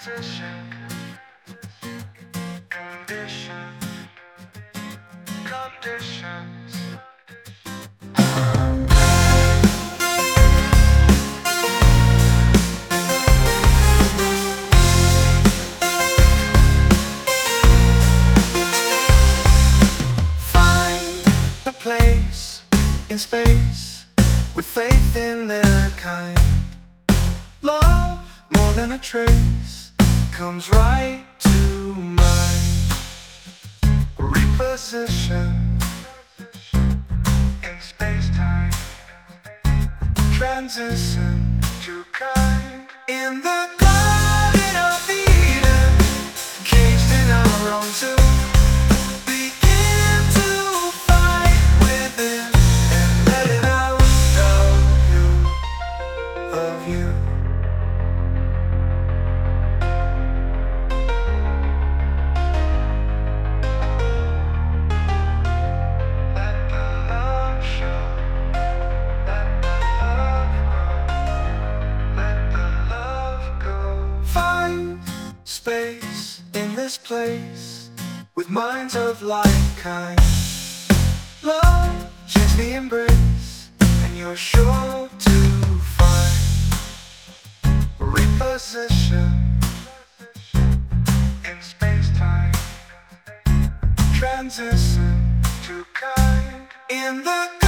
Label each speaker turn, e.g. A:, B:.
A: Position, condition, conditions. Find a place in space with faith in their kind. Love more than a trace comes right to mind. Reposition in space-time. Transition to kind. In the Garden of Eden, caged in our own zoo, begin to fight within and let it out of you. Space in this place with minds of like kind. Love gently embrace, and you're sure to find reposition in space-time. Transition to kind. In the